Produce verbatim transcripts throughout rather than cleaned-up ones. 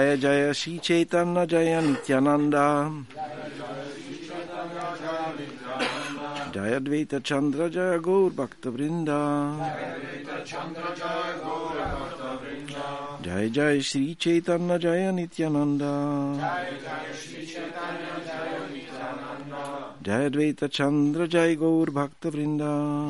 Jaya Jaya Shri Chaitanya Jaya Nityananda Jaya Dvaita Chandra Jaya Gaur Bhakta Vrinda Jaya Jaya Shri Chaitanya Jaya Nityananda Jaya Dvaita Chandra Jaya Gaur Bhakta Vrinda.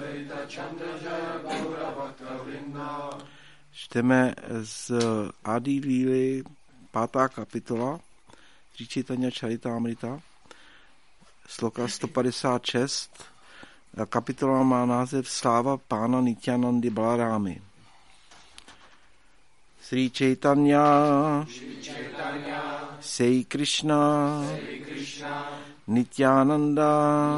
Čteme z Adi Líly, pátá kapitola, Sri Chaitanya Charitamrita, sloka sto padesát šest. Kapitola má název Sláva pána Nityanandy Balarámy. Sri Chaitanya, Sei Krishna, Nityananda,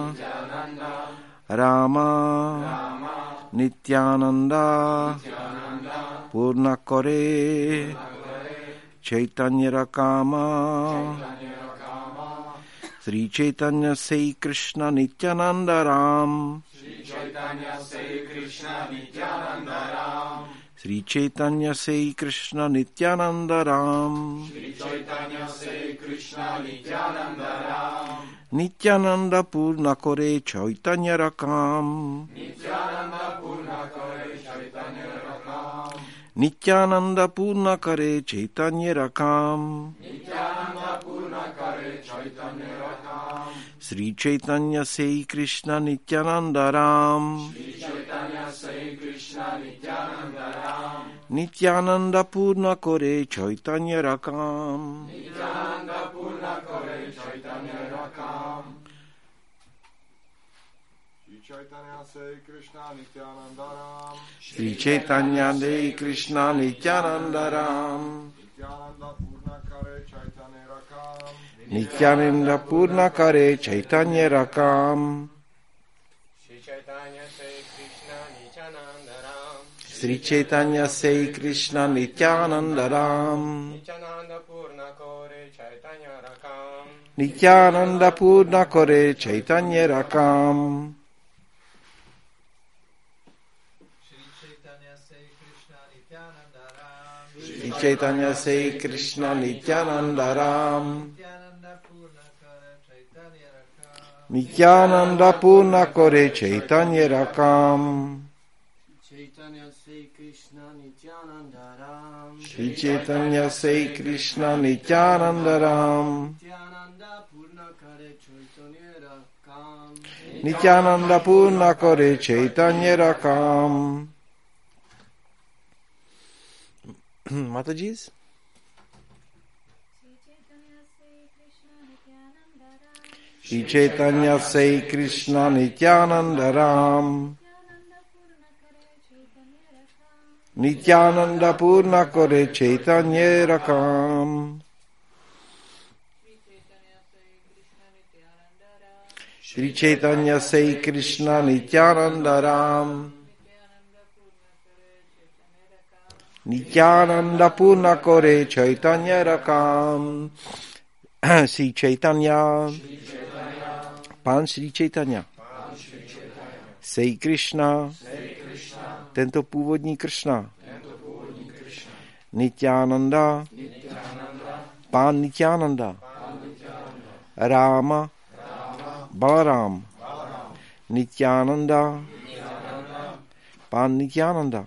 Rama, Nityananda, Purnakore, Chaitanya Rakama, Sri Chaitanya Sei Krishna Nityananda Ram, Sri Chaitanya Sei Krishna Nityananda Ram, Sri Chaitanya Sei Krishna Nityananda Ram, Sri Chaitanya Sei Krishna Nityananda Ram, Nityananda Purnakore Chaitanya Rakam, Nityananda Purnakore Chaitanya Rakam, Nityananda Purnakare Chaitanya Rakam, Nityananda Purnakare Chaitanya Rakam, Sri Chaitanya Sei Krishna Nityananda Ram, Sri Chaitanya Sei Krishna Nityananda Ram, Nityananda Purnakare Chaitanya Rakam, Nityananda Purnakare Chaitanya Rakam, Chaitanya Sei Krishna Nityananda Ram, Sri Chaitanya Sei Krishna Nityananda Ram, Nityananda Purnakare Chaitanya Rakam, Sri Chaitanya Sei Krishna Nityananda Ram, Nityananda Purnakare Chaitanya Rakam, Sri Chaitanya Sei Krishna Nityananda Ram, Nityananda Purnakare Chaitanya Rakam, Sri Chaitanya Sei Krishna Nityananda Ram, Nityananda Purnakare Chaitanya Rakam. Mataji's? Sri Chaitanya Sei Krishna Nityananda Ram, Nityananda Purnakare Chaitanya Rakam, Sri Chaitanya Sei Krishna Nityananda Ram, Nityananda Purnakare Chaitanya Rakam. Sri Chaitanya, Pán Sri Chaitanya, Sei Krishna, tento původní Kršna, Nityananda, Pán Nityananda, Ráma, Balarám, Nityananda, Pán Nityananda,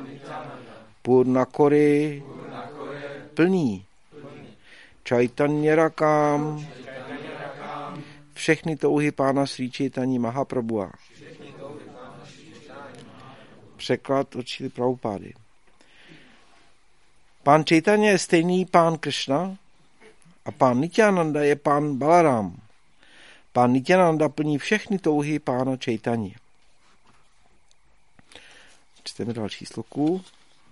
Purnakore, plný, Chaitanya Rakam, všechny touhy pána Sri Chaitanya Mahaprabhua. Překlad od Šrily Prabhupády. Pán Chaitanya je stejný pán Kršna a pán Nityananda je pán Balarám. Pán Nityananda plní všechny touhy pána Chaitanya. Čteme další sloku.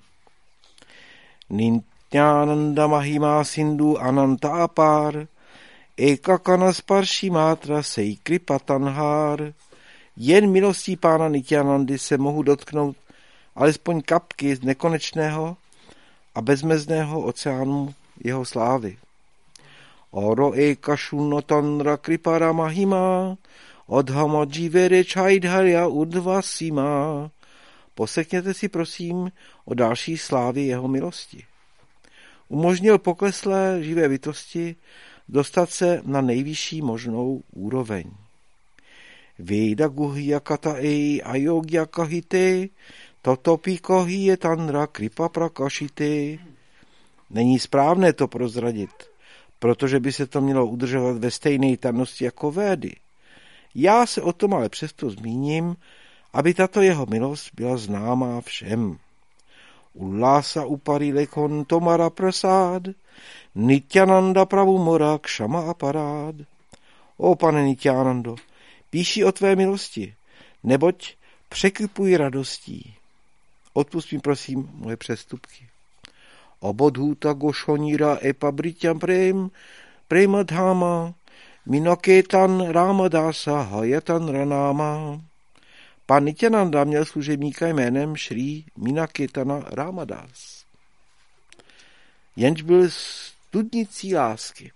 Nityananda Mahima Sindhu Ananta Apar Ekakana Sparshi Matra Sei Kripa Tanhar. Jen milostí pána Nityanandy se mohu dotknout alespoň kapky z nekonečného a bezmezného oceánu jeho slávy. Oro eka shunnotanra kripara mahima odhama jivere chaidharya udvasima. Poslechněte si prosím o další slávě jeho milosti. umožnil pokleslé živé bytosti dostat se na nejvyšší možnou úroveň. Veda guhya kata ei ayogya kahite, totopi kohiye tanra kripa prakashite. Není správné to prozradit, protože by se to mělo udržovat ve stejné tajnosti jako Védy. Já se o tom ale přesto zmíním, aby tato jeho milost byla známá všem. Ullasa upari lekon tomara prasad, Nityananda pravu mora kšama aparád. O pane Nityanando, píši o tvé milosti, neboť překypuji radostí. Odpusť mi prosím moje přestupky. Obodhuta gošonira epa brityam prem, premadhama, minoketan ramadasa hayatan ranama. Pan Nityananda měl služebníka jménem Šrí Minaketana Ramadas. Jenž byl studnicí lásky.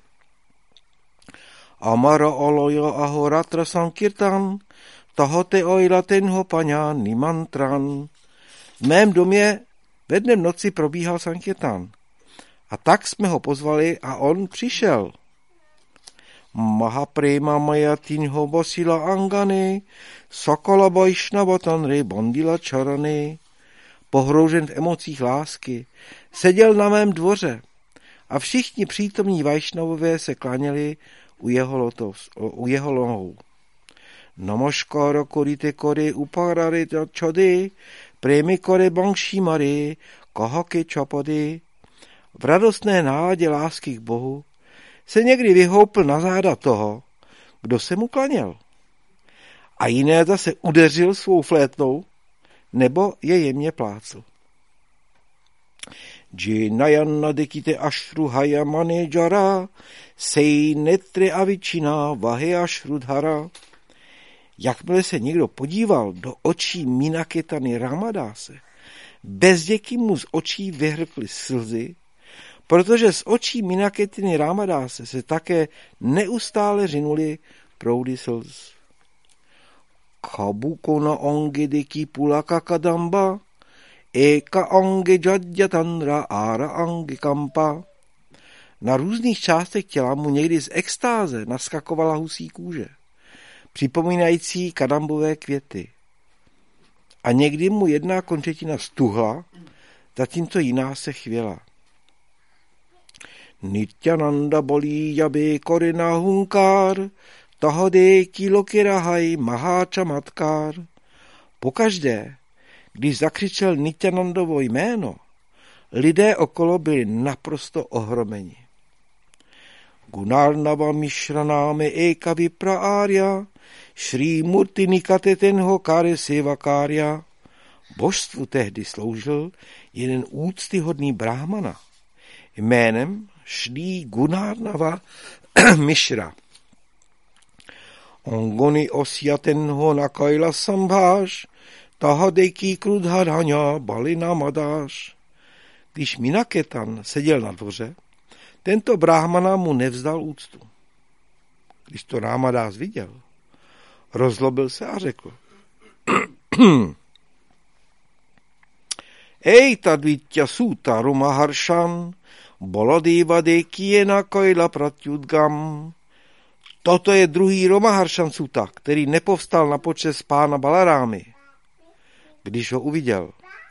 Amara oloyo ahoratra sankirtan, tahote oila tenho paňa nimantran. V mém domě ve dne v noci probíhal sankirtan. A tak jsme ho pozvali a on přišel. Mahaprema maya tinho bosila angane, sakala vaishnavatanre bandila charane. Pohroužen v emocích lásky, seděl na mém dvoře a všichni přítomní vajšnavové se klaněli u jeho, lotos, u jeho nohou. Namaskara korite kore uparare chade, premi kore bangshi mare, kahake chapade. V radostné náladě lásky k Bohu se někdy vyhoupl na záda toho, kdo se mu klaněl. A jiné zase udeřil svou flétnou, nebo je jemně plácl. Jinayanna dekite ashru haya manejara, sej netre avičina vahe ashrudhara. Jakmile se někdo podíval do očí Minaketany Ramadase, bezděky mu z očí vyhrkly slzy, protože z očí Minaketany Ramadase se také neustále řinuly proudy slz. Kabukona onge deki pulaka kadamba, eka onge jadjatanra ara ange kampa. Na různých částech těla mu někdy z extáze naskakovala husí kůže, připomínající kadambové květy. A někdy mu jedna končetina stuhla, zatímco jiná se chvěla. Nityananda bolí jabe korena hunkár, tahade kilokirahaj maháčamatkár. Pokaždé, když zakřičel Nityanandovo jméno, lidé okolo byli naprosto ohromeni. Gunarnava Mishranáme eka vipra arya, Shri Murti nikate tenho kare sevakarya. Božstvu tehdy sloužil jeden úctyhodný brahmana jménem Shri Gunarnava Mishra. Ongoni osyatenho nakaila sambháš, tahadeki krudharanya balina madáš. Když Minaketan seděl na dvoře, tento brahmana mu nevzdal úctu. Když to Ramadás viděl, rozlobil se a řekl: Ej tadvitya suta rumaharšan, boladeva dekiena kaila pratyudgam. Toto je druhý Romaharšan Suta, který nepovstal na počest pána Balarámy, když ho uviděl.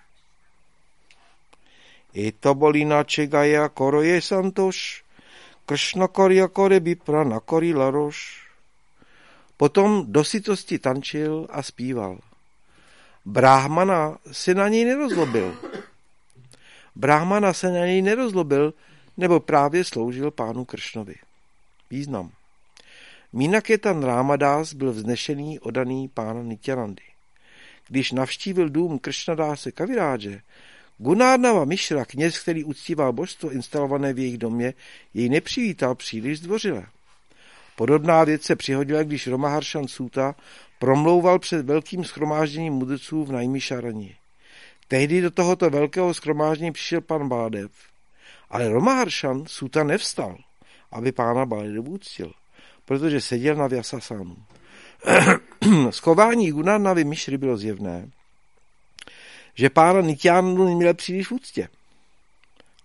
Eta bolina čegaya koroje santoš, kršna korya kore bipra na kori laroš. Potom do sytosti tančil a zpíval. Brahmana se na něj nerozlobil. Brahmana se na něj nerozlobil, nebo právě sloužil pánu Kršnovi. Význam. Minaketan Ramadas byl vznešený odaný pána Nityanandy. Když navštívil dům Kršnadáse Kavirádže, Gunarnava Mishra, kněz, který uctíval božstvo instalované v jejich domě, jej nepřivítal příliš zdvořile. Podobná věc se přihodila, když Romaharšan Suta promlouval před velkým shromážděním mudrců v Najmišarani. Tehdy do tohoto velkého shromáždění přišel pan Baladev, ale Romaharšan Suta nevstal, aby pána Baladevu uctil, protože seděl na Vyasasánu. Schování Gunarnavy Mishry bylo zjevné, že pána Nityanandu neměl příliš v úctě.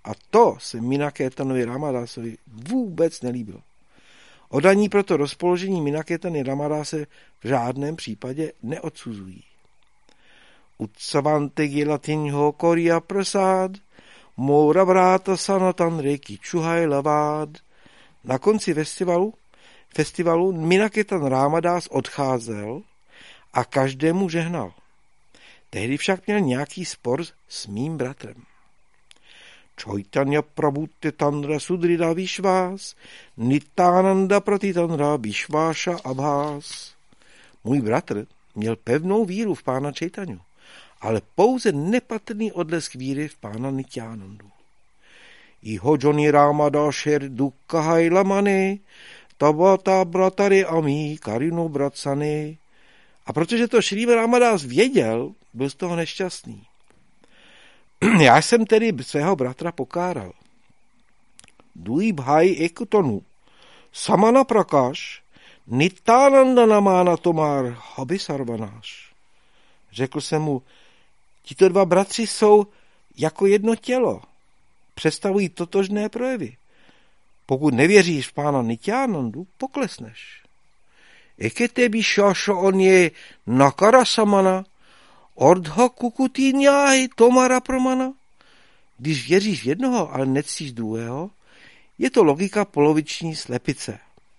A to se Minakétanovi Rámadásovi vůbec nelíbilo. Oddaní proto rozpoložení Minakétany Rámadáse v žádném případě neodsuzují. Utsavante gilatinho koria prasad, mora vrata sanatan reky čuhaj lavád. Na konci festivalu, festivalu Minakétan Rámadás odcházel a každému žehnal. Tehdy však měl nějaký spor s mým bratrem. Chaitanya Prabhutte Tandra Sudrida Vishvas, Nityananda Pratitandra Vishvasha Abhas. Můj bratr měl pevnou víru v pána Čejtanju, ale pouze nepatrný odlesk víry v pána Nityanandu. Iho Johnny Rámadásher Dukkahaj Lamane, Tabata Bratary Ami Karino Bratsane. A protože to Šrýma Rámadás věděl, byl z toho nešťastný. Já jsem tedy svého bratra pokáral. Dui bhai ekutonu, samana prakash, Nityananda namána tomar habisarvanáš. Řekl jsem mu, tito dva bratři jsou jako jedno tělo. Představují totožné projevy. Pokud nevěříš v pána Nityanandu, poklesneš. Ekete bishasha on je nakara samana, ordha kukutíňáhy tomara promana. Když věříš v jednoho, ale nectíš druhého, je to logika poloviční slepice.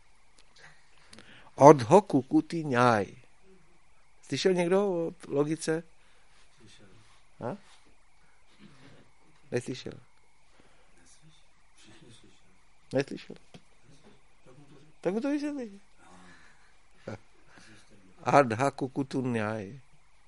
Ordha kukutíňáhy. Slyšel někdo o logice? Slyšel. Ha? Neslyšel. Všichni slyšeli. Neslyšel. Tak mu to vysvětlí. No. Ardha kukutíňáhy.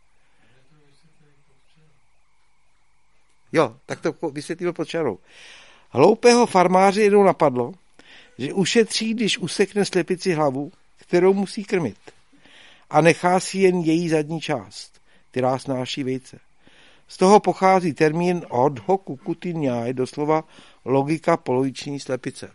Jo, tak to vysvětlil pod čarou. Hloupého farmáře jednou napadlo, že ušetří, když usekne slepici hlavu, kterou musí krmit, a nechá si jen její zadní část, která snáší vejce. Z toho pochází termín odho kukutíňáhy, doslova logika poloviční slepice.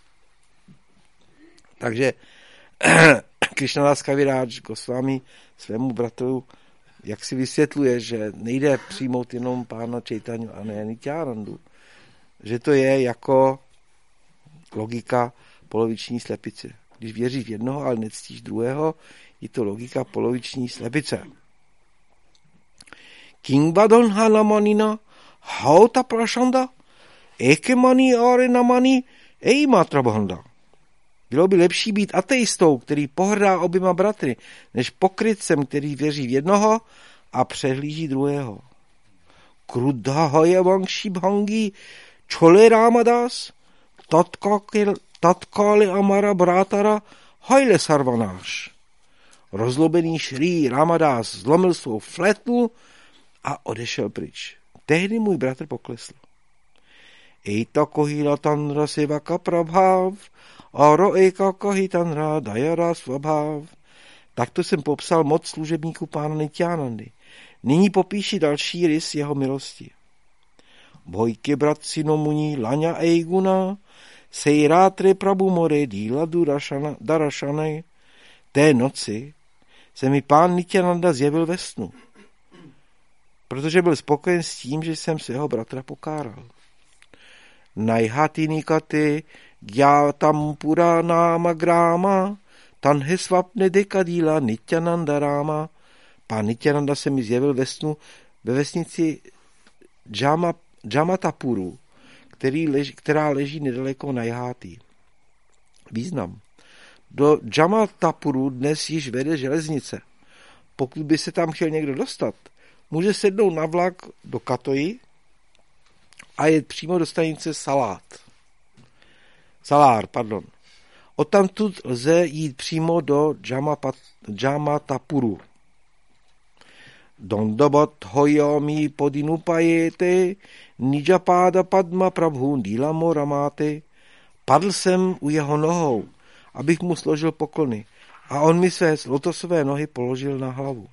Takže Krišnadas Kaviraj Goswami svému bratru jak si vysvětluje, že nejde přijmout jenom pána Čejtanju a ne Nityanandu, že to je jako logika poloviční slepice. Když věříš v jednoho, ale nectíš druhého, je to logika poloviční slepice. Kingbadon hanamanina hauta prashanda ekemani arenamani eimatrabhanda. Bylo by lepší být ateistou, který pohrdá oběma bratry, než pokrytcem, který věří v jednoho a přehlíží druhého. Krudha hoje vangši bhangi čole Rámadas, tatkali amara brátara hajle sarvanáš. Rozlobený Šrý Rámadás zlomil svou flétnu a odešel pryč. Tehdy můj bratr poklesl. Eita kohila tandra sevaka prabhav, Aro eka kahitanra dajara svabhav. Takto jsem popsal moc služebníků pána Nityanandy. Nyní popíši další rys jeho milosti. Bhojke bratci nomuni lanya eiguna, sejrátre prabhumore díla darašané. Té noci se mi pán Nityananda zjevil ve snu, protože byl spokojen s tím, že jsem svého bratra pokáral. Najhati nikate Gyátam Puránáma Gráma, Tanhe Svapne Dekadíla Nityananda Ráma. Pán Nityananda se mi zjevil ve snu ve vesnici Džama, Džamatapuru, který lež, která leží nedaleko Najháty. Význam. Do Džamatapuru dnes již vede železnice. Pokud by se tam chtěl někdo dostat, může sednout na vlak do Katoji a jet přímo do stanice Salát. Salár, pardon. Odtamtud lze jít přímo do Džamatapuru. Dondabat hojami podinupajete, nijapáda padma prabhu dílamo ramáte. Padl jsem u jeho nohou, abych mu složil poklony, a on mi své lotosové nohy položil na hlavu.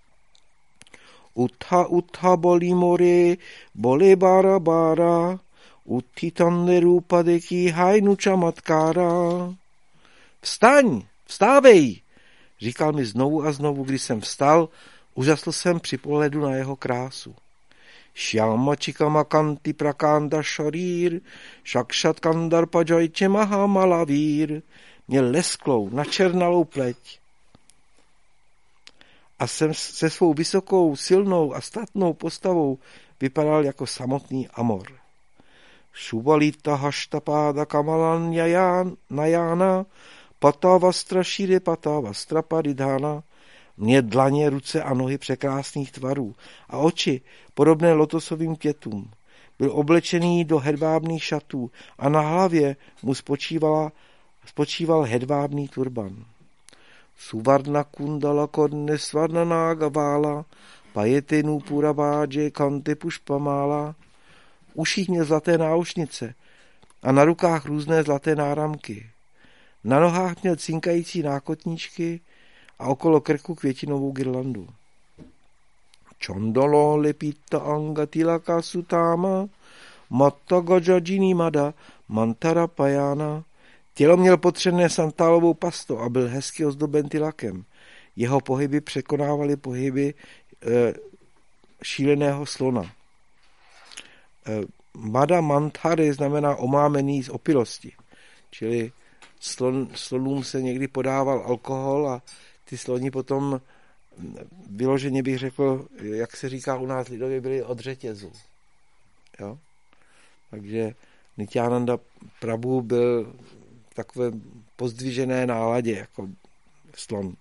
Utha utha boli more, bole bara bara, uttitande rupadeki hajnu čamatkára. Vstaň, vstávej, říkal mi znovu a znovu, když jsem vstal, úžasl jsem při pohledu na jeho krásu. Shyama Chikama Kanti Prakanda Sharir, Shakshat Kandar Pajajče Mahamalavir, měl lesklou, načernalou pleť a jsem se svou vysokou, silnou a statnou postavou vypadal jako samotný Amor. Šuvalita Haštapáda Kamalan Najana, Patavastra Šire Patavastra Paridhana, mě dlaně, ruce a nohy překrásných tvarů a oči podobné lotosovým květům. Byl oblečený do hedvábných šatů a na hlavě mu spočívala, spočíval hedvábný turban. Suvarna kundala kodne svarna nágavála, pajetinu purabádže kante pušpamála. V uších měl zlaté náušnice a na rukách různé zlaté náramky. Na nohách měl cinkající nákotníčky a okolo krku květinovou girlandu. Čondolo lepita anga tilaka sutáma, matta gajajini mada mantara pajana. Tělo měl potřené santálovou pastou a byl hezky ozdoben tilakem. Jeho pohyby překonávaly pohyby e, šíleného slona. E, mada mantary znamená omámený z opilosti. Čili slon, slonům se někdy podával alkohol a ty sloni potom vyloženě bych řekl, jak se říká u nás lidově, byli od řetězu. Jo? Takže Nityananda Prabhu byl v takové pozdvižené náladě, jako slon.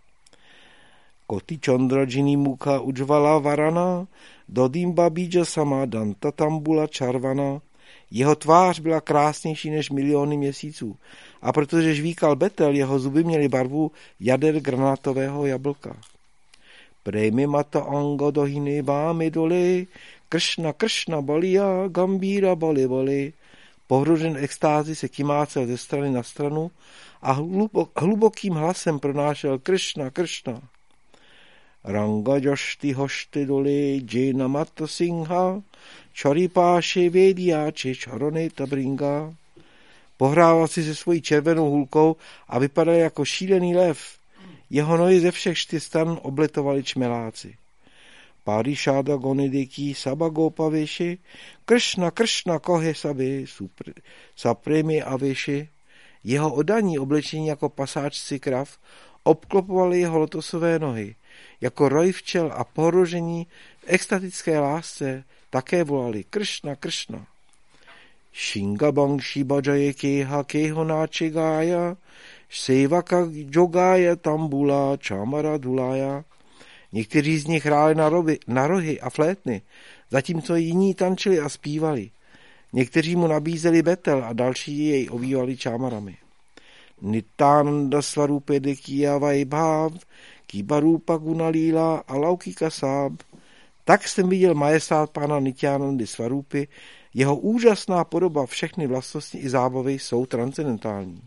Koti Chandrajini Mukha Ujvala Varana, Dodimba Bija Sama Danta Tambula Charvana. Jeho tvář byla krásnější než miliony měsíců. A protože žvíkal betel, jeho zuby měly barvu jader granátového jablka. Premi mata anga dohiny vámi doli, Kršna, Kršna, balia, gambíra, bali, bali. Pohrožen extázi se kymácel ze strany na stranu a hlubok, hlubokým hlasem pronášel Kršna, Kršna. Ranga jošty hošty doli, džina mata singha, čaripáše vědiáče, čarony tabringa. Pohrával si se svojí červenou hůlkou a vypadal jako šílený lev. Jeho nohy ze všech čtyř stran obletovali čmeláci. Párišáda gonidiký sabagopa věši, Kršna, Kršna, kohe sabi, sapremi a věši. Jeho odaní oblečení jako pasáčci krav obklopovali jeho lotosové nohy. Jako roj včel a pohrožení v extatické lásce také volali Kršna, Kršna. Shingabang shibajaye keha keho náče gája, Sevaka jogája tambula čamara dulája. Někteří z nich hráli na, roby, na rohy a flétny, zatímco jiní tančili a zpívali. Někteří mu nabízeli betel a další jej ovívali čámarami. Nityananda svarupe dekiya vaibhav, kibarupa gunalila a laukika sáb. Tak jsem viděl majestát pána Nityanandy Svarupy, jeho úžasná podoba, všechny vlastnosti i zábavy jsou transcendentální.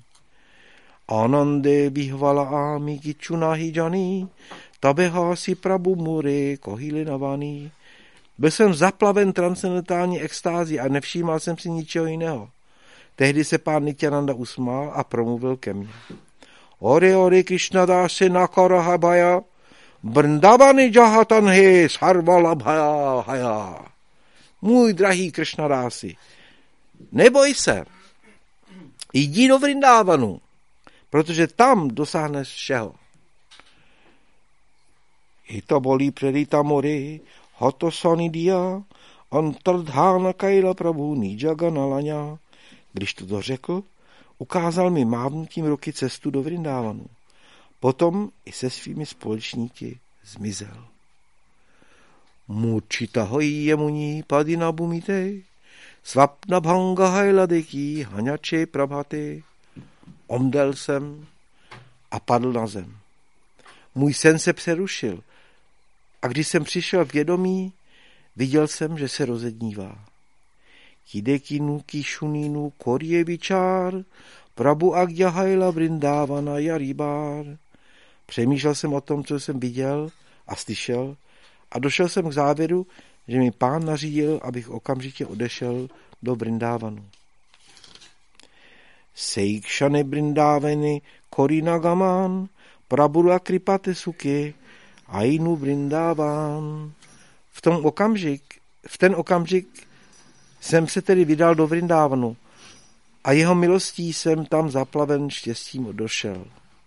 Anande bihvala ámi kičunahi jani, tabehási prabu muri kohili navaný. Byl jsem zaplaven transcendentální extází a nevšímal jsem si ničeho jiného. Tehdy se pán Nityananda usmál a promluvil ke mně. Ore ore Krishnadase nakarahabaya, Vrndavani jahatanhe sarvalabhaya haya. Můj drahý Kršnadási, neboj se, jdi do Vrindávanu, protože tam dosáhneš všeho. Hita bolí predita mori, hoto sanidia, antardhána kaila prabhu nijaganalanya. Když to dořekl, ukázal mi mávnutím ruky cestu do Vrindávanu. Potom i se svými společníky zmizel. Murčita hojí jemuní padina bumitej, svapna bhanga hajladeký haňače prabhatej. Omdlel jsem a padl na zem. Můj sen se přerušil a když jsem přišel v vědomí, viděl jsem, že se rozednívá. Kidekinu kišuninu korje vičár, prabu agya hajla Vrindávana jaribár. Přemýšlel jsem o tom, co jsem viděl a slyšel a došel jsem k závěru, že mi pán nařídil, abych okamžitě odešel do Vrindávanu. Seikšane Vrindávany korina gaman, prabura kripate suky, ainu Vrindáván. V tom okamžik v ten okamžik jsem se tedy vydal do Vrindávanu a jeho milostí jsem tam zaplaven štěstím došel.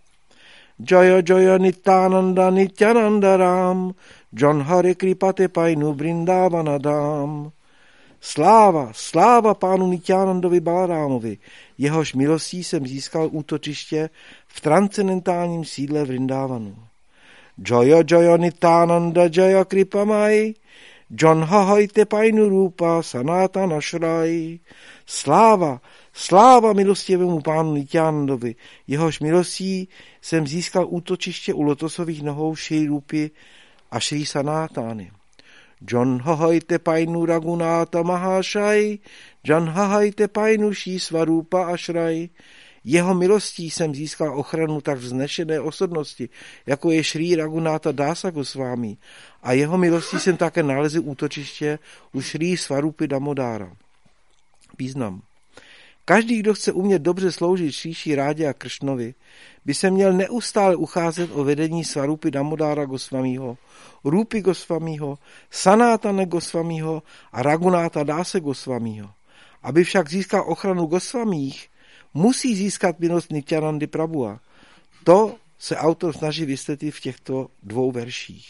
Jaya Jaya Nityananda Nityananda Ram John Hare Kripate Painu Vrindavana Dám. Sláva, sláva pánu Nityanandovi Balarámovi, jehož milostí jsem získal útočiště v transcendentálním sídle Vrindávanu. Jaya Jaya Nityananda Jaya Kripamai John Hahajte Painu Rupa Sanatana Shrai. Sláva, sláva milostivému pánu Nityanandovi, jehož milostí jsem získal útočiště u lotosových nohou Šri Rupy a Šri Sanátány. John Hahajte Painu Raghunatha Mahashai, John Hahajte Painu Šri Svarupa Ashrai. Jeho milostí jsem získal ochranu tak vznešené osobnosti, jako je Šri Raghunatha Dasa Goswami, a jeho milostí jsem také nalezl útočiště u Šri Svarupy Damodára. Význam. Každý, kdo chce umět dobře sloužit Šri Šri Rádě a Kršnovi, by se měl neustále ucházet o vedení Svarupy Damodára Goswamiho, Rupy Goswamiho, Sanátana Goswamiho a Raghunatha Dase Goswamiho. Aby však získal ochranu Goswamích, musí získat milost Nityanandy Prabhua. To se autor snaží vysvětlit v těchto dvou verších.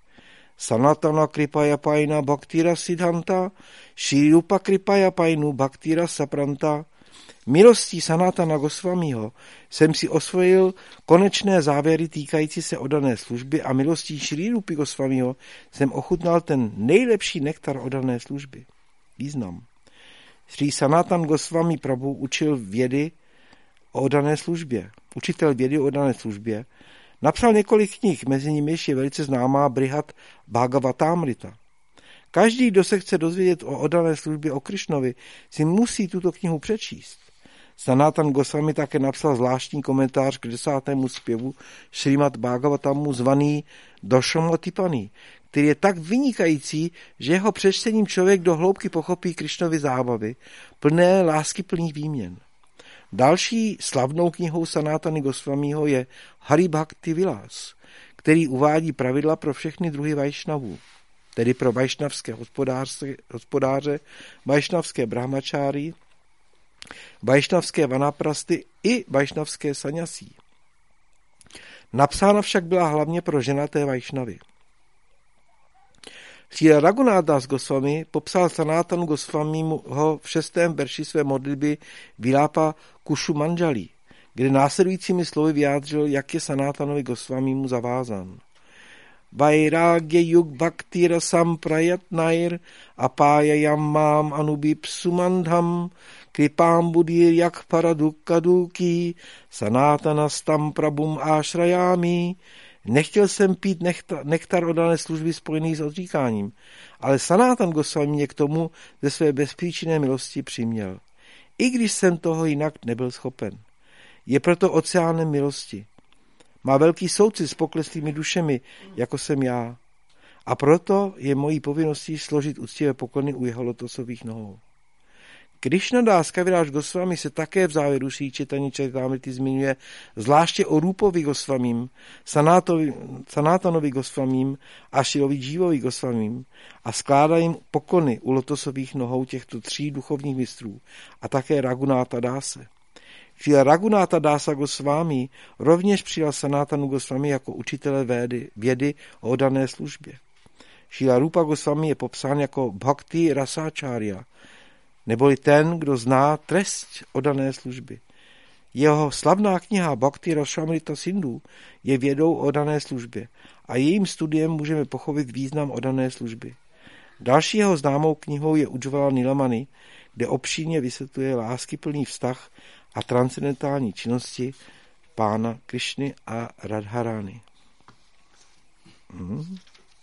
Sanatana Kripaya Paina Bhaktira Siddhanta, Šri Rupa Kripaya Painu Bhaktira Sapranta. Milostí Sanatana Goswamiho jsem si osvojil konečné závěry týkající se oddané služby a milostí Šri Rupy Goswamiho jsem ochutnal ten nejlepší nektar oddané služby. Význam. Sri Sanatan Goswami Prabhu učil vědy o oddané službě. Učitel vědy o oddané službě napsal několik knih, mezi nimi je velice známá Brihad Bhagavatamrita. Každý, kdo se chce dozvědět o oddané službě o Krišnovi, si musí tuto knihu přečíst. Sanatan Goswami také napsal zvláštní komentář k desátému zpěvu Šrimad Bhagavatamu zvaný Doshamotipani, který je tak vynikající, že jeho přečtením člověk do hloubky pochopí Krišnovy zábavy, plné láskyplných výměn. Další slavnou knihou Sanatany Goswamiho je Hari Bhakti Vilas, který uvádí pravidla pro všechny druhy vajšnavů, tedy pro vajšnavské hospodáře, vajšnavské brahmačáry, vajšnavské vanaprasty i vajšnavské saňasí. Napsána však byla hlavně pro ženaté vajšnavy. Sri Raghunath Das Goswami popsal Sanatanu Goswamiho v šestém verši své modlitby Vilápa Kushumanjali, kde následujícími slovy vyjádřil, jak je Sanatanovi Goswamimu zavázán. Vairagya yug bhaktira samprayatnair apájayam mám anubipsumandham kripám budir jak paradukkaduki sanatanastam prabhum ashrajámi. Nechtěl jsem pít nektar, nektar oddané služby spojený s odříkáním, ale Sanatan Goswami mě k tomu ze své bezpříčinné milosti přiměl, i když jsem toho jinak nebyl schopen. Je proto oceánem milosti. Má velký soucit s pokleslými dušemi, jako jsem já, a proto je mojí povinností složit úctivé poklony u jeho lotosových nohou. Krishnadas Kaviraj Goswami se také v závěru Srí Chaitanya Charitamrity zmiňuje zvláště o Rupovi Goswamim, Sanatanovi Goswamim a Šilovi Džívovi Goswamim a skládá jim poklony u lotosových nohou těchto tří duchovních mistrů a také Raghunatha Dase. Šrila Raghunatha Dasa Goswami rovněž přijal Sanatanu Goswami jako učitele vědy, vědy o oddané službě. Šrila Rupa Goswami je popsán jako Bhakti Rasáčárya, neboli ten, kdo zná trest oddané služby. Jeho slavná kniha Bhakti Rasamrita Sindhu je vědou o oddané službě a jejím studiem můžeme pochopit význam oddané služby. Další jeho známou knihou je Ujjvala Nilamani, kde obšírně vysvětluje láskyplný vztah a transcendentální činnosti pána Krišny a Radharany. Hmm.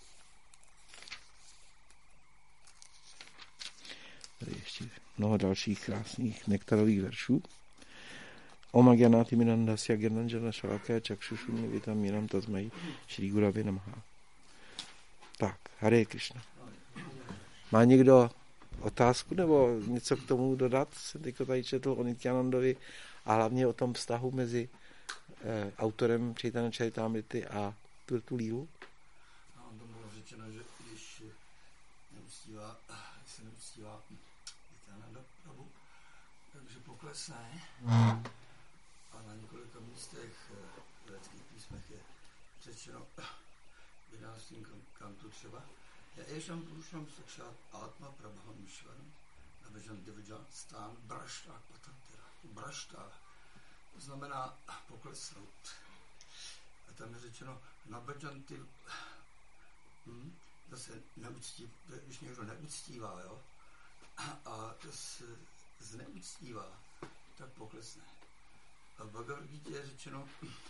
Tady ještě mnoho dalších krásných nektarových veršů. Om Agyanati Mirandasya Gyananjana Shalakaya Chakshushunya Vitam Miram Tasmai Shri Gurave Namaha. Tak, Hare Krishna. Má někdo otázku nebo něco k tomu dodat? Jsem teď tady četl o Nityanandovi a hlavně o tom vztahu mezi eh, autorem Chaitanya Charitamrity a tu, tu lílu. No, to bylo řečeno, že když neuctívá neuctívá Nityananda Prabhu, takže poklesne. Hmm. A na několika místech v vědeckých písmech je řečeno v jedenáctém kantu třeba Ešam Purušam Sakšát Atma Prabhavam Ishvaram Nabežan Divijan Stán Braštá Patantera. Braštá, to znamená poklesnout. A tam je řečeno Nabežan ty hm, zase neuctí, když někdo neuctívá, jo, a to se zneuctívá, tak poklesne. A v Bhagavad Gita je řečeno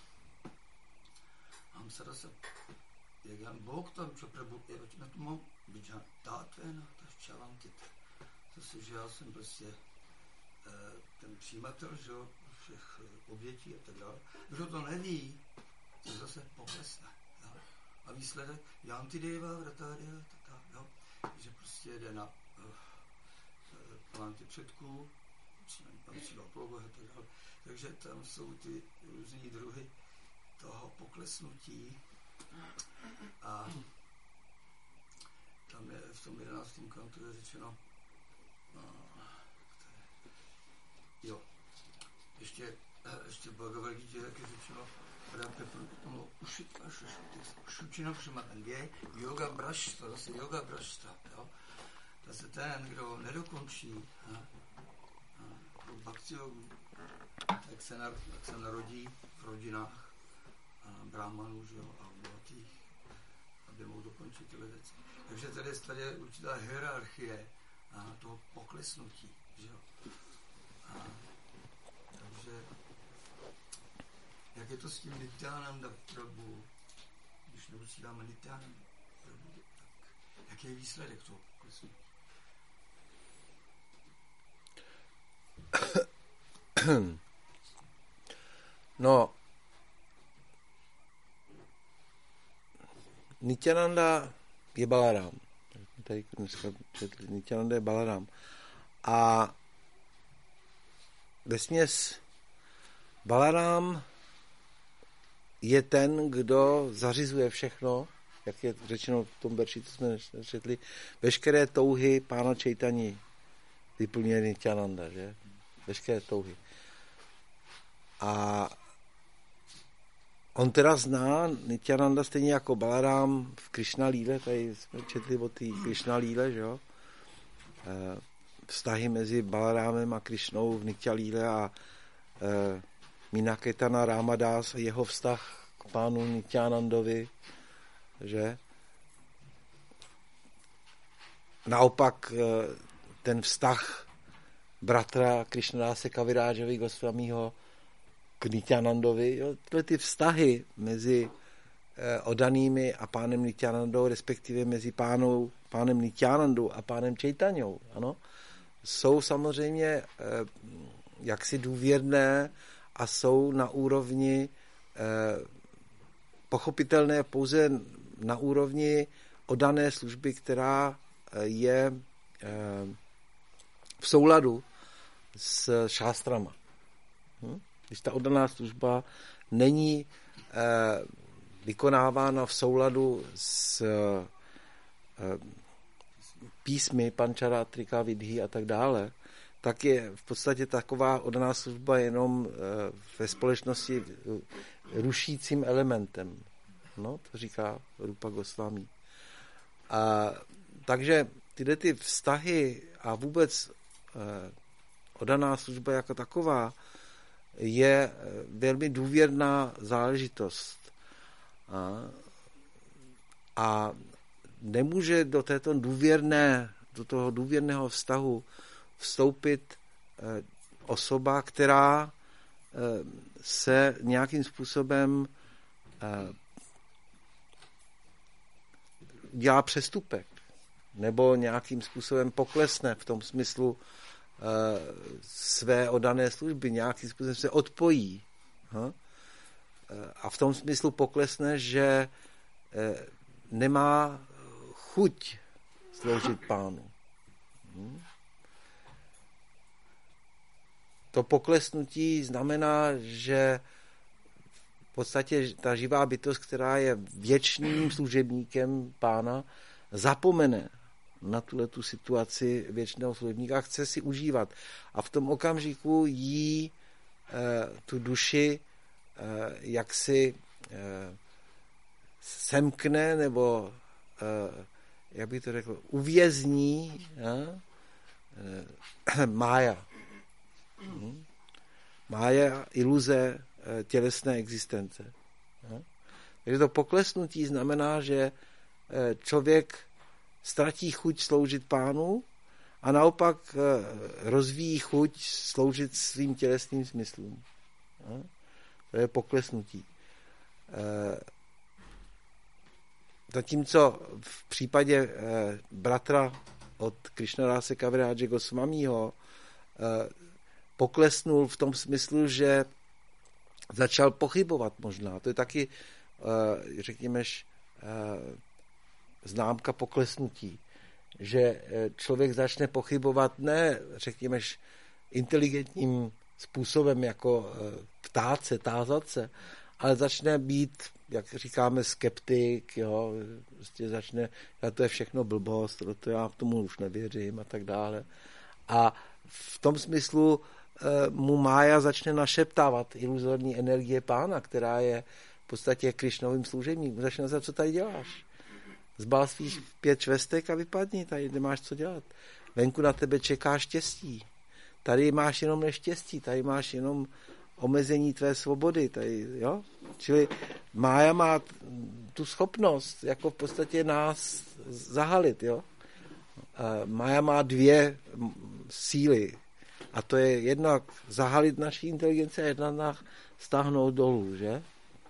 Hamsarasa Jegan Bhoktam Čoprabu Evačnatmo Vidžan Tátvena Taščavantita. Zase, že já jsem prostě eh, ten přijímatel, že jo, všech obětí a tak dále. Kdo to neví, to zase poklesne. Jo? A výsledek Yantideva Vratária, tak jo, že prostě jde na uh, planty předků, tam polohu a tak dále. Takže tam jsou ty různý druhy toho poklesnutí a tam je v tom jedenáctém kantu je řečeno no, jo, ještě, ještě v Bhagavad Gita jak je řečeno Šučina Všumatangě yoga brašta, zase yoga brašta, jo, zase ten, kdo nedokončí a, a bhakti jogu, tak se, nar, tak se narodí v rodinách brahmanů, že jo, a bohatých, aby mohl dokončit tyhle věci. Takže tady, tady je určitá hierarchie a, toho poklesnutí, že jo. A, takže jak je to s tím Nityananda Prabhu, když neuctíváme Nityananda Prabhu, tak jaký je výsledek toho poklesnutí? No, Nityananda je Balarám. Tady dneska četli, Nityananda je Balarám. A vesměs Balarám je ten, kdo zařizuje všechno, jak je řečeno v tom verši, co jsme četli, veškeré touhy pána Čejtani vyplňuje Nityananda, že? Veškeré touhy. A on teda zná Nityananda stejně jako Balarám v Krishna líle, tady jsme četli o té Krishna líle, že jo? Vztahy mezi Balarámem a Krishnou v Nitya líle a e, Minaketana Rámadas a jeho vztah k pánu Nityanandovi, že? Naopak e, ten vztah bratra Krishnadáse Kavirážovi Goswamího k Nityanandovi, jo, tyhle ty vztahy mezi eh, odanými a pánem Nityanandou, respektive mezi pánou, pánem Nityanandou a pánem Čejtaňou, ano, jsou samozřejmě eh, jaksi důvěrné a jsou na úrovni eh, pochopitelné pouze na úrovni odané služby, která eh, je eh, v souladu s šástrama. Hm? Když ta oddaná služba není e, vykonávána v souladu s e, písmy Pančaratrika, Vidhi a tak dále, tak je v podstatě taková oddaná služba jenom e, ve společnosti rušícím elementem. No, to říká Rupa Goswami. A, takže tyhle ty vztahy a vůbec e, oddaná služba jako taková je velmi důvěrná záležitost. A, a nemůže do této důvěrné, do toho důvěrného vztahu vstoupit eh, osoba, která eh, se nějakým způsobem eh, dělá přestupek nebo nějakým způsobem poklesne v tom smyslu své oddané služby, nějakým způsobem se odpojí. A v tom smyslu poklesne, že nemá chuť sloužit pánu. To poklesnutí znamená, že v podstatě ta živá bytost, která je věčným služebníkem pána, zapomene na tuhle tu situaci věčného služebníka, chce si užívat. A v tom okamžiku jí e, tu duši e, jaksi e, semkne, nebo e, jak bych to řekl, uvězní e, e, mája. Hmm. Mája, iluze e, tělesné existence. E. Takže to poklesnutí znamená, že e, člověk ztratí chuť sloužit Pánu a naopak rozvíjí chuť sloužit svým tělesným smyslům. To je poklesnutí. Zatímco v případě bratra od Krishnadáse Kavirádže Gosvamího poklesnul v tom smyslu, že začal pochybovat možná. To je taky, řekněme, známka poklesnutí, že člověk začne pochybovat ne, řekněme, inteligentním způsobem jako ptát se, tázat se, ale začne být, jak říkáme, skeptik, jo, prostě začne, já to je všechno blbost, to já tomu už nevěřím a tak dále. A v tom smyslu mu mája začne našeptávat iluzorní energie Pána, která je v podstatě Krišnovým služením. Začne se, co tady děláš? Zbal svých pět švestek a vypadni, tady nemáš co dělat. Venku na tebe čeká štěstí. Tady máš jenom neštěstí, tady máš jenom omezení tvé svobody. Tady, jo? Čili mája má tu schopnost jako v podstatě nás zahalit. Jo? Mája má dvě síly. A to je jednak zahalit naší inteligenci a jednak stáhnout dolů. Že?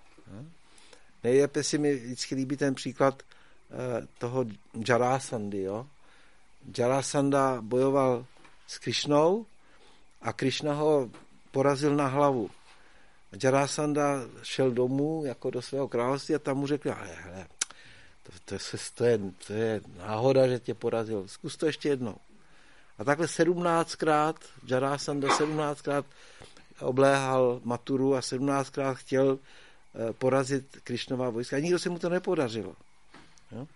Nejlépe si mi vždycky líbí ten příklad toho Jarasandy. Jo? Jarasanda bojoval s Krišnou a Krišna ho porazil na hlavu. Jarasanda šel domů jako do svého království a tam mu řekl, ale hele, to, to, to, je, to je náhoda, že tě porazil. Zkus to ještě jednou. A takhle sedmnáctkrát Jarasanda sedmnáctkrát obléhal Maturu a sedmnáctkrát chtěl porazit Krišnova vojska. A nikdo se mu to nepodařilo. Jo?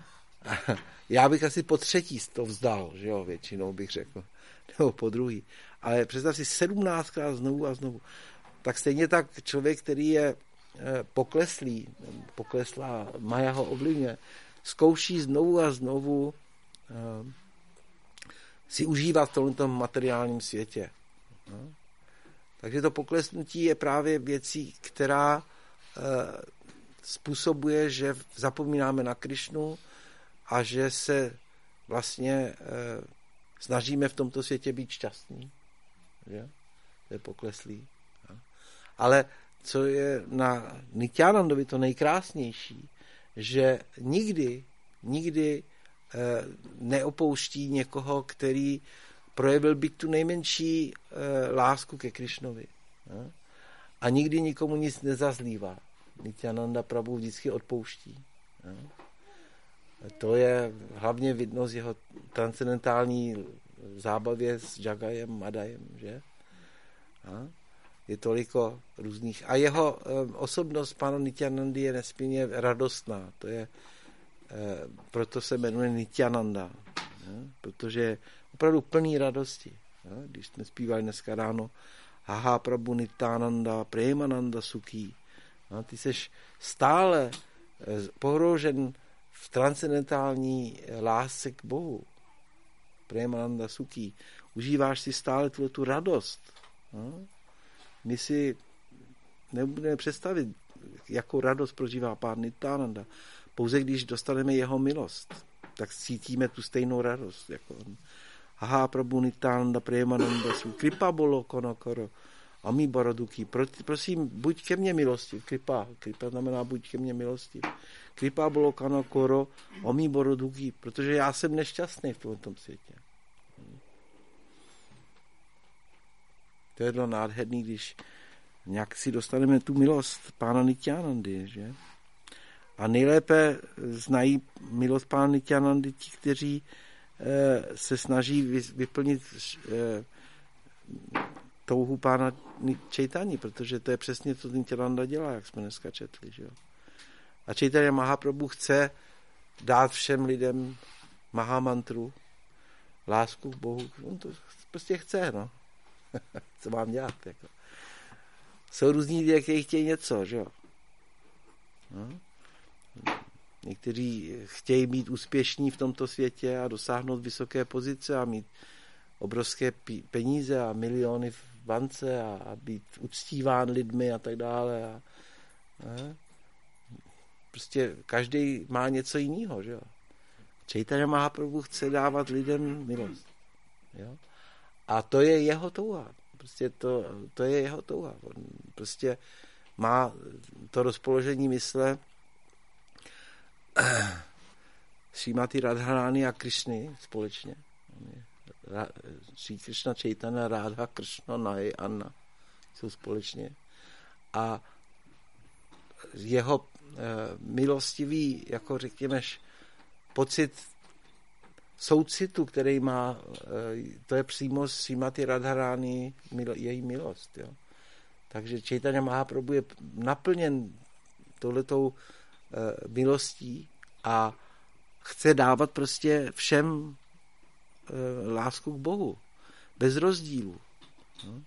Já bych asi po třetí to vzdal, že jo, většinou bych řekl, nebo po druhý. Ale představ si sedmnáctkrát znovu a znovu. Tak stejně tak člověk, který je pokleslý, pokleslá, Maja ho ovlivňuje, zkouší znovu a znovu uh, si užívat v tomto materiálním světě. No. Takže to poklesnutí je právě věcí, která uh, způsobuje, že zapomínáme na Krišnu a že se vlastně e, snažíme v tomto světě být šťastní. Že? To je pokleslý. Ja. Ale co je na Nityanandovi to nejkrásnější, že nikdy, nikdy e, neopouští někoho, který projevil byť tu nejmenší e, lásku ke Krišnovi. Ja. A nikdy nikomu nic nezazlívá. Nityananda Prabhu vždycky odpouští. Ja. To je hlavně vidno z jeho transcendentální zábavě s Jagajem, Madajem, že? A je toliko různých. A jeho um, osobnost pána Nityanandy je nesmírně radostná. To je, uh, proto se jmenuje Nityananda. Ja? Protože je opravdu plný radosti. Ja? Když jsme zpívali dneska ráno Haha Prabhu Nityananda, Premananda Sukhi. Ja? Ty seš stále uh, pohroužen v transcendentální lásce k Bohu. Premananda Sukhi. Užíváš si stále tuhle tu radost. No? My si nebudeme představit, jakou radost prožívá pán Nityananda. Pouze když dostaneme jeho milost, tak cítíme tu stejnou radost. Jako on. Aha, Prabhu Nityananda, Premananda Sukhi, kripa bolo konokoro, ami baraduki. Prosím, buď ke mně milostiv. Kripa. Kripa znamená buď ke mně milostiv. Kripa bylo kanokoro, omí boroduky, protože já jsem nešťastný v tomto světě. To je to nádherný, když nějak si dostaneme tu milost pána Nityanandy, že? A nejlépe znají milost pána Nityanandy ti, kteří eh, se snaží vyplnit eh, touhu pána Čejtani, protože to je přesně, co Nityananda dělá, jak jsme dneska četli, že jo? A Chaitanya Mahaprabhu chce dát všem lidem Mahamantru, lásku k Bohu, on to prostě chce, no. Co mám dělat, jako. Jsou různí lidé, kteří chtějí něco, že jo. No. Někteří chtějí být úspěšní v tomto světě a dosáhnout vysoké pozice a mít obrovské peníze a miliony v bance a, a být uctíván lidmi a tak dále. A, a, prostě každý má něco jiného, že jo. Čejtanya Mahaprabhu chce dávat lidem milost. Jo? A to je jeho touha. Prostě to, to je jeho touha. On prostě má to rozpoložení mysle Šrímati Radharani a Krišny společně. Šrí Krišna Čejtana, Rádha, Kršna, Nai, Anna jsou společně. A jeho eh, milostivý, jako řekněme, pocit soucitu, který má, eh, to je přímo Šrímati Radharani, milo, její milost. Jo. Takže Čejtanya Mahaprabhu je naplněn touhletou eh, milostí a chce dávat prostě všem e, lásku k Bohu. Bez rozdílu. No.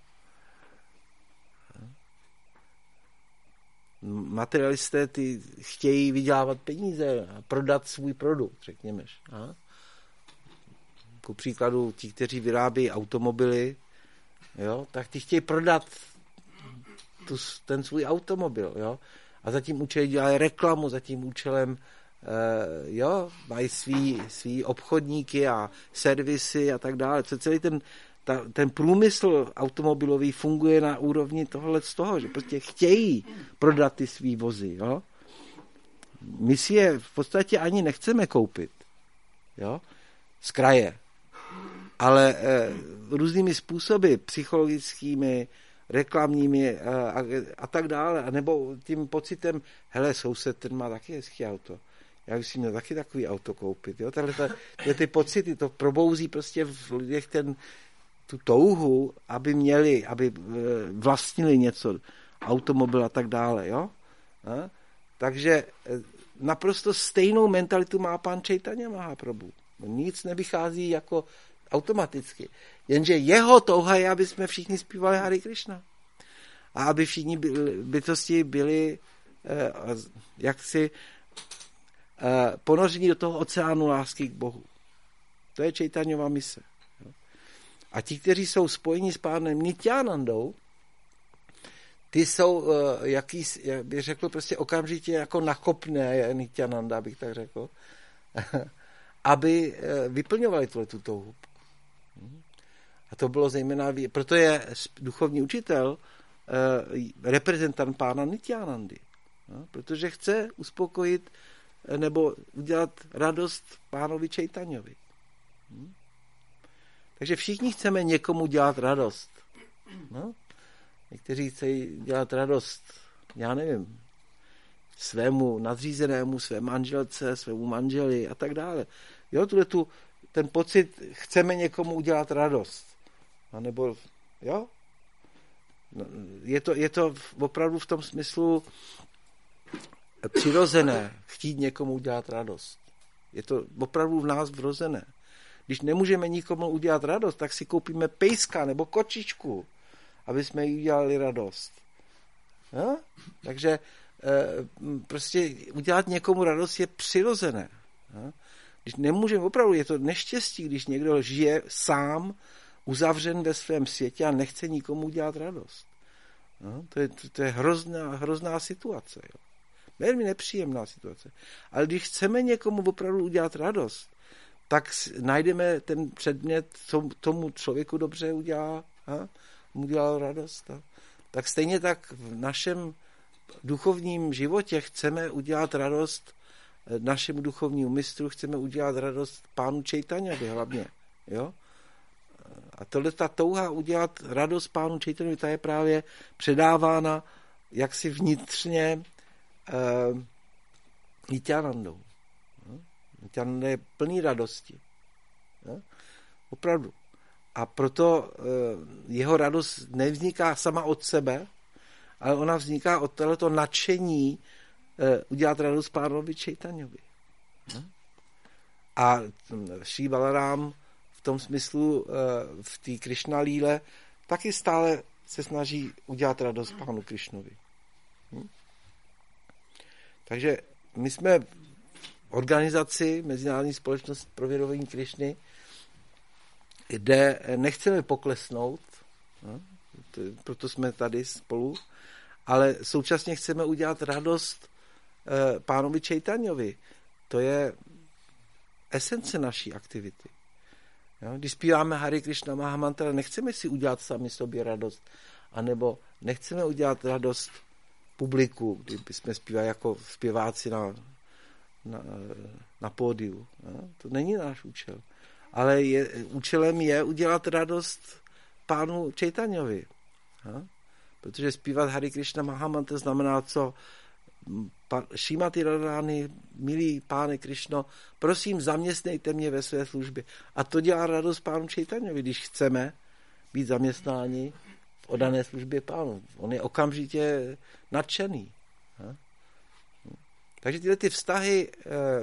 Materialisté ty chtějí vydělávat peníze a prodat svůj produkt, řekněme. A? Ku příkladu ti, kteří vyrábí automobily, jo, tak ty chtějí prodat tu, ten svůj automobil. Jo? A za tím účelem dělají reklamu, za tím účelem Uh, jo, mají svý, svý obchodníky a servisy a tak dále. Celý ten, ta, ten průmysl automobilový funguje na úrovni tohle z toho, že prostě chtějí prodat ty svý vozy. Jo? My si je v podstatě ani nechceme koupit. Jo? Z kraje. Ale eh, různými způsoby, psychologickými, reklamními eh, a, a tak dále. A nebo tím pocitem, hele, soused, ten má taky hezký auto. Já bych si měl taky takový auto koupit. Jo? Tahle ta, ty pocity, to probouzí prostě v lidech ten, tu touhu, aby měli, aby vlastnili něco, automobil a tak dále. Jo? A? Takže naprosto stejnou mentalitu má pán Čejtanya Mahaprabhu. Nic nevychází jako automaticky. Jenže jeho touha je, aby jsme všichni zpívali Hare Krishna. A aby všichni bytosti byli eh, jaksi ponoření do toho oceánu lásky k Bohu. To je Čejtanyova mise. A ti, kteří jsou spojeni s pánem Nityanandou, ty jsou, jaký, jak bych řekl, prostě okamžitě jako nakopné Nityananda, bych tak řekl, aby vyplňovali tu touhu. A to bylo zejména, proto je duchovní učitel reprezentant pána Nityanandy. Protože chce uspokojit nebo udělat radost pánovi Čejtanyovi. Hm? Takže všichni chceme někomu dělat radost. No? Někteří chcejí dělat radost, já nevím, svému nadřízenému, své manželce, svému manželi a tak dále. Jo, tuhle tu, ten pocit, chceme někomu udělat radost. A nebo, jo? No, je to, je to opravdu v tom smyslu přirozené chtít někomu udělat radost. Je to opravdu v nás vrozené. Když nemůžeme nikomu udělat radost, tak si koupíme pejska nebo kočičku, aby jsme jí udělali radost. No? Takže e, prostě udělat někomu radost je přirozené. No? Když nemůžeme, opravdu je to neštěstí, když někdo žije sám, uzavřen ve svém světě a nechce nikomu udělat radost. No? To je, to je hrozná, hrozná situace. Jo? Velmi nepříjemná situace. Ale když chceme někomu opravdu udělat radost, tak najdeme ten předmět, co tomu člověku dobře udělá, a mu udělal radost. A tak stejně tak v našem duchovním životě chceme udělat radost našemu duchovnímu mistru, chceme udělat radost pánu Čejtanyovi hlavně. Jo? A tohle ta touha udělat radost pánu Čejtanyovi, ta je právě předávána jaksi vnitřně Uh, Nityanandou. No? Nityananda je plný radosti. No? Opravdu. A proto uh, jeho radost nevzniká sama od sebe, ale ona vzniká od tohoto nadšení uh, udělat radost pánovi Čejtanyovi. No? A Šrí Balarám v tom smyslu v té Krišna líle taky stále se snaží udělat radost pánu Krišnovi. Hm? Takže my jsme v organizaci Mezinárodní společnost pro věrování Krišny, kde nechceme poklesnout, no, proto jsme tady spolu, ale současně chceme udělat radost eh, pánovi Čejtanjovi. To je esence naší aktivity. Jo? Když zpíváme Hare Krishna Mahamantra, nechceme si udělat sami sobě radost, anebo nechceme udělat radost publiku, kdybychom zpívali jako zpěváci na, na, na pódiu. Jo? To není náš účel. Ale je, účelem je udělat radost pánu Čejtanjovi. Jo? Protože zpívat Hare Krishna Mahamantra znamená co? Šrimati Radharani, milý páne Krišno, prosím, zaměstnejte mě ve své službě. A to dělá radost pánu Čejtanjovi, když chceme být zaměstnáni v oddané službě pánu. On je okamžitě nadšený. Takže tyhle ty vztahy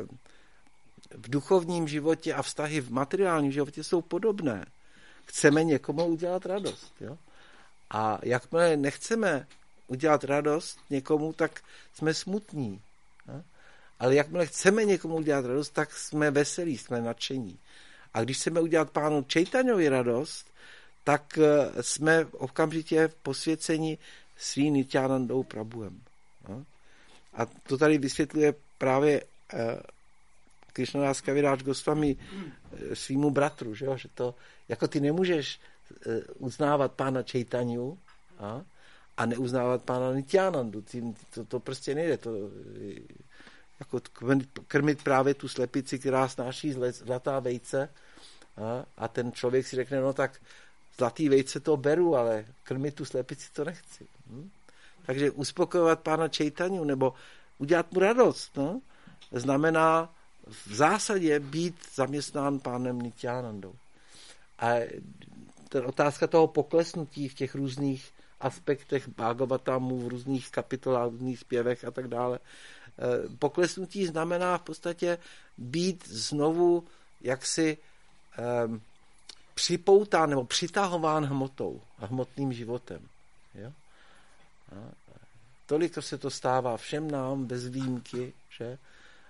v duchovním životě a vztahy v materiálním životě jsou podobné. Chceme někomu udělat radost. Jo? A jakmile nechceme udělat radost někomu, tak jsme smutní. Jo? Ale jakmile chceme někomu udělat radost, tak jsme veselí, jsme nadšení. A když chceme udělat pánu Čejtanjovi radost, tak jsme okamžitě posvěceni Srí Nityanandou Prabhuem. Jo? A to tady vysvětluje právě eh, Krišnadása Kaviraj Goswami eh, svýmu bratru, že, jo? Že to, jako ty nemůžeš eh, uznávat pána Čejtanju a, a neuznávat pána Nityanandu. To, to prostě nejde. To, jako krmit právě tu slepici, která snáší zlatá vejce a, a ten člověk si řekne, no tak zlatý vejce to beru, ale krmit tu slepici to nechci. Hm? Takže uspokojovat pána Čejtanju nebo udělat mu radost, no, znamená v zásadě být zaměstnán pánem Nityanandou. A ta otázka toho poklesnutí v těch různých aspektech Bhagavatamu, v různých kapitolách, v různých zpěvech a tak dále. Poklesnutí znamená v podstatě být znovu jaksi um, připoután nebo přitahován hmotou a hmotným životem. Jo? A tolik se to stává všem nám bez výjimky, že?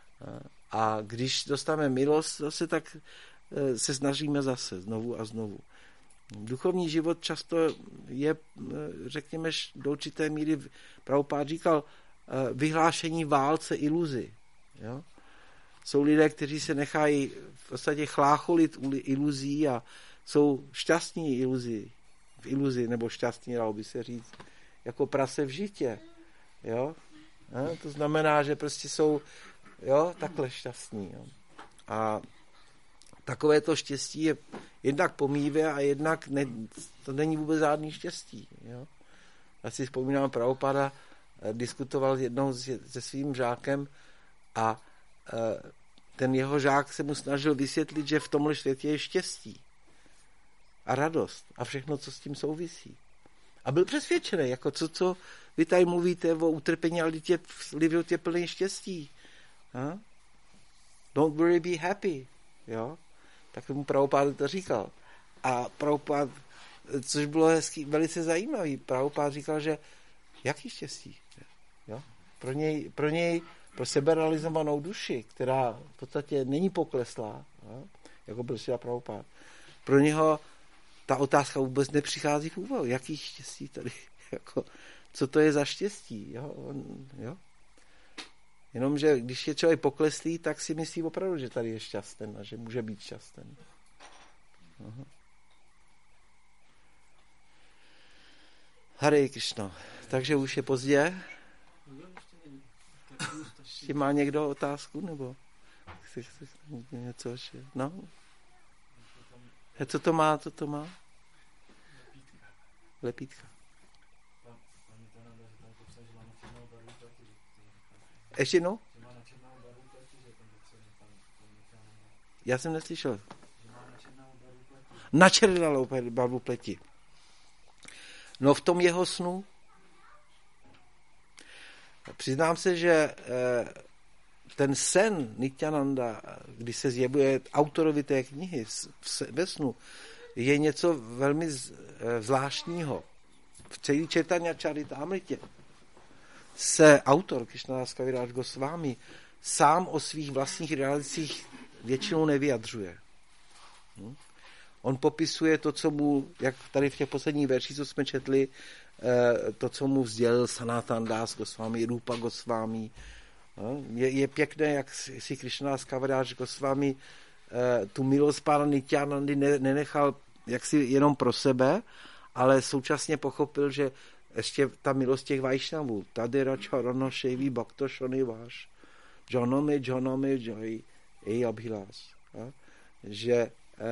A když dostaneme milost, zase tak se snažíme zase znovu a znovu. Duchovní život často je, řekněme, do určité míry, Prabhupád říkal, vyhlášení válce iluzi. Jo? Jsou lidé, kteří se nechají v podstatě chlácholit iluzí a jsou šťastní iluzí, v iluzi, nebo šťastní, dalo by se říct, jako prase v žitě. Jo? A to znamená, že prostě jsou jo, takhle šťastní. Jo? A takové to štěstí je jednak pomíjivé a jednak ne, to není vůbec žádný štěstí. Jo? Já si vzpomínám, Prabhupada diskutoval jednou se svým žákem a ten jeho žák se mu snažil vysvětlit, že v tomhle světě je štěstí a radost a všechno, co s tím souvisí. A byl přesvědčený, jako co, co vy tady mluvíte o utrpení, ale tě, život je plný štěstí. Ha? Don't worry, be happy. Jo? Tak mu Prabhupád to říkal. A Prabhupád, což bylo hezký, velice zajímavý, Prabhupád říkal, že jaký štěstí? Jo? Pro něj, pro něj, pro seberealizovanou duši, která v podstatě není pokleslá, jo? Jako byl Šrila Prabhupád, pro něho ta otázka vůbec nepřichází v úvahu. Jaký štěstí tady? Jako, co to je za štěstí? Jo? On, jo? Jenomže když je člověk pokleslý, tak si myslí opravdu, že tady je šťasten a že může být šťasten. Aha. Hare Krishna. Takže už je pozdě. Ještě má někdo otázku? Nebo chce, chce něco ještě? No? A co to má? Co to má? Lepítka. Ještě jednou? Já jsem neslyšel. Na červenou barvu pleti. No v tom jeho snu. Přiznám se, že ten sen Nityananda, kdy se zjevuje autorovi té knihy ve snu, je něco velmi zvláštního. V celý Chaitanya Charitamritě se autor Krishnadas Kaviraj Goswami sám o svých vlastních realizacích většinou nevyjadřuje. Hm? On popisuje to, co mu, jak tady v těch posledních verších, co jsme četli, to, co mu vzdělil Sanatan Das Goswami, Rupa Goswami. Je, je pěkné, jak si Krishnadas Kaviraj Goswami tu milost pána Nityanandy nenechal jaksi jenom pro sebe, ale současně pochopil, že ještě ta milost těch Vajšnavů, Tadera Charana Šejví Bhakta Shaniváš, Janome Janome Jai Ej Abhilás. Že eh,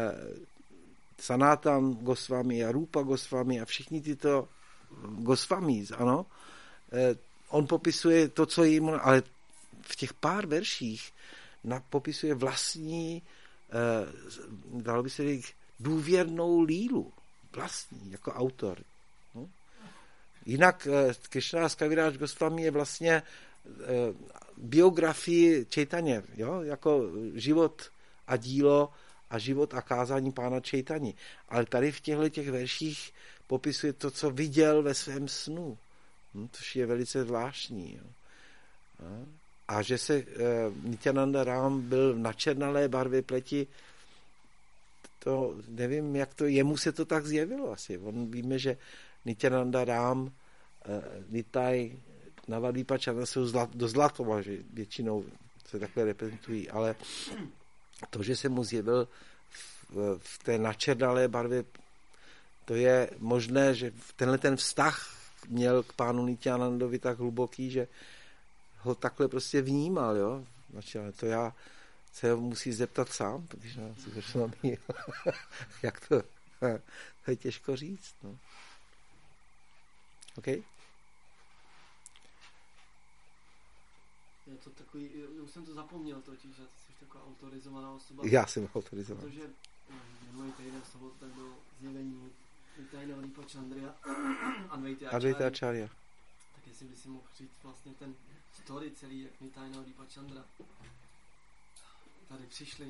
Sanatan Goswami a Rupa Goswami a všichni tyto Goswamis, ano, eh, on popisuje to, co jim, ale v těch pár verších na, popisuje vlastní, eh, dalo by se říct, důvěrnou lílu. Vlastní, jako autor. No. Jinak eh, Krishnadas Kaviraj Goswami je vlastně eh, biografii Chaitanya, jo, jako život a dílo a život a kázání pána Chaitanya. Ale tady v těchto těch verších popisuje to, co viděl ve svém snu. Hm, což je velice zvláštní. Jo. A že se eh, Nityananda Ram byl v načernalé barvě pleti, to nevím, jak to, jemu se to tak zjevilo asi. On víme, že Nityananda Ram, eh, Nitai, Navadvipa Chandra jsou zlat, do zlatova, že většinou se takhle reprezentují, ale to, že se mu zjevil v, v té načernalé barvě, to je možné, že tenhle ten vztah měl k pánu Nityanandovi tak hluboký, že ho takhle prostě vnímal, jo. To já se musí zeptat sám, protože já si začnu mít. Jak to? To je těžko říct, no. OK? Je to takový, už jsem to zapomněl totiž, že jsi taková autorizovaná osoba. Já jsem autorizovaná. Protože minulý týden v sobotu tak bylo zjevení Nitai Navadvipa Chandra Advaita Acharya. Tak jestli by si mohl říct vlastně ten story celý, jak Nitai Navadvipa Chandra tady přišli.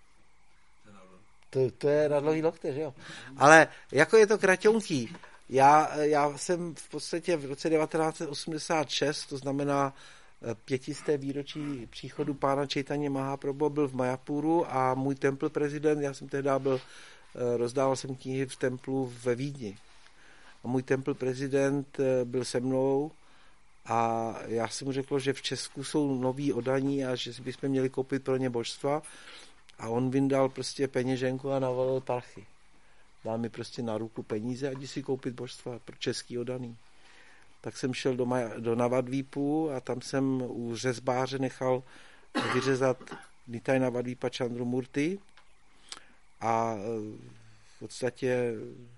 To, to je na dlouhý lokte, že jo? Ale jako je to kraťonký. Já, já jsem v podstatě v roce devatenáct set osmdesát šest, to znamená pětisté výročí příchodu pána Chaitanya Mahaprabhu, byl v Majapuru a můj temple prezident, já jsem tehdy byl, rozdával jsem knihy v templu ve Vídni. A můj temple prezident byl se mnou a já jsem mu řekl, že v Česku jsou noví odaní a že bychom měli koupit pro ně božstva. A on vyndal prostě peněženku a navalil prachy. Dal mi prostě na ruku peníze a jdi si koupit božstva pro český odaný. Tak jsem šel do, Maja, do Navadvípu a tam jsem u řezbáře nechal vyřezat Nitai Navadvipa Chandra Murty a v podstatě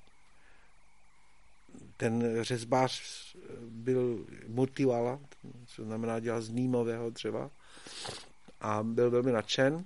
ten řezbář byl murtiwala, co znamená dělal z nýmového dřeva a byl velmi nadšen.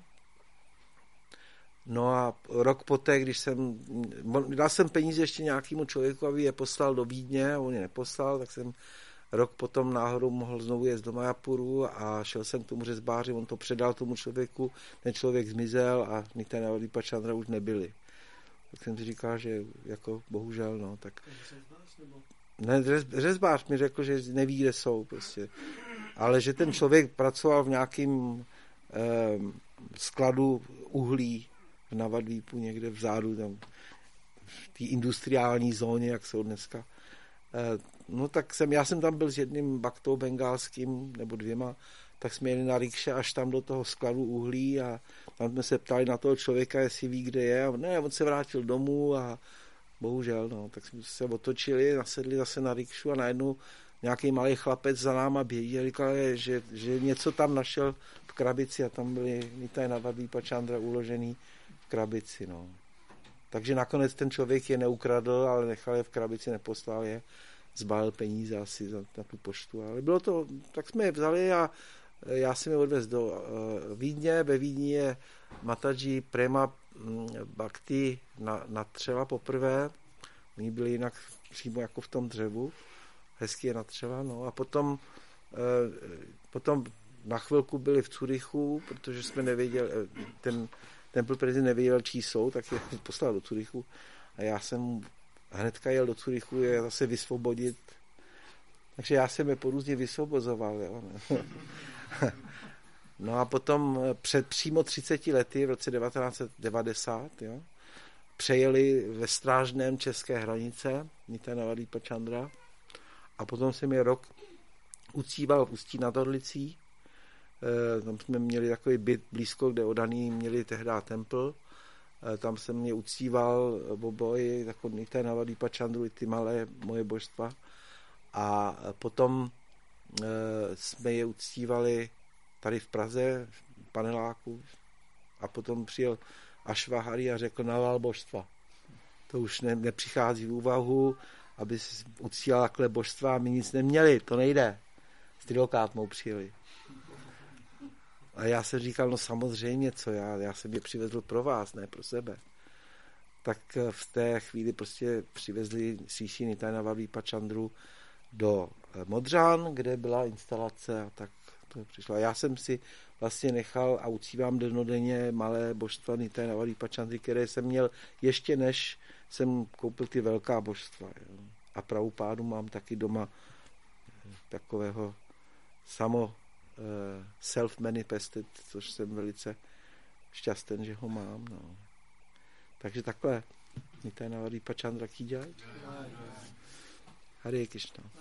No a rok poté, když jsem, dal jsem peníze ještě nějakému člověku, aby je poslal do Vídně, a on je neposlal, tak jsem rok potom náhodou mohl znovu jet do Majapuru a šel jsem k tomu řezbáři, on to předal tomu člověku, ten člověk zmizel a Nitai Navadvipa Chandra už nebyli. Tak jsem si říkal, že jako bohužel, no, tak... Ne, řezbář mi řekl, že neví, kde jsou, prostě. Ale že ten člověk pracoval v nějakém eh, skladu uhlí v Navadvípu, někde vzadu, tam v té industriální zóně, jak jsou dneska. Eh, no tak jsem, já jsem tam byl s jedním baktou bengálským, nebo dvěma, tak jsme jeli na rikše až tam do toho skladu uhlí a tam jsme se ptali na toho člověka, jestli ví, kde je. A ne, on se vrátil domů a bohužel, no, tak jsme se otočili, nasedli zase na rikšu a najednou nějaký malý chlapec za náma běží a říkal, že, že něco tam našel v krabici a tam byly Nitai Navadvipa Chandra uložený v krabici, no. Takže nakonec ten člověk je neukradl, ale nechal je v krabici, neposlal je, zbalil peníze asi za, na tu poštu, ale bylo to, tak jsme je vzali a já jsem je odvez do uh, Vídně. Ve Vídni je Mataji Prema Bhakti na, natřela poprvé. Oni byli jinak přímo jako v tom dřevu. Hezky je natřela. No. A potom, uh, potom na chvilku byli v Curychu, protože jsme nevěděli, ten Temple prezident nevěděl, čí jsou, tak je poslal do Curychu a já jsem hnedka jel do Curychu je zase vysvobodit. Takže já jsem je porůzně vysvobozoval. Jo. No a potom před přímo třiceti lety, v roce devatenáct set devadesát, jo, přejeli ve strážném české hranice Nityananda Dipa Chandra a potom jsem je rok uctíval v Ústí nad Orlicí. E, tam jsme měli takový byt blízko, kde odaný měli tehdy temple. E, tam jsem mě uctíval oboji, takový Nityananda Dipa Chandru i ty malé moje božstva. A potom e, jsme je uctívali tady v Praze, v paneláku, a potom přijel Ashvahari a řekl navál božstva. To už ne, nepřichází v úvahu, aby si uctíval takhle božstva a my nic neměli, to nejde. S Trilokátmou přijeli. A já jsem říkal, no samozřejmě, co já, já jsem je přivezl pro vás, ne pro sebe. Tak v té chvíli prostě přivezli Sri Nityananda Dipa Chandru do Modřán, kde byla instalace a tak to přišlo. A já jsem si vlastně nechal a uctívám dennodenně malé božstva Nityananda Dipa Chandry, které jsem měl ještě než jsem koupil ty velká božstva. Jo. A Prabhupádu mám taky doma takového samo self-manifested, což jsem velice šťastný, že ho mám. No. Takže takhle Nityananda Dipa Chandra ki jai. Hare Krishna.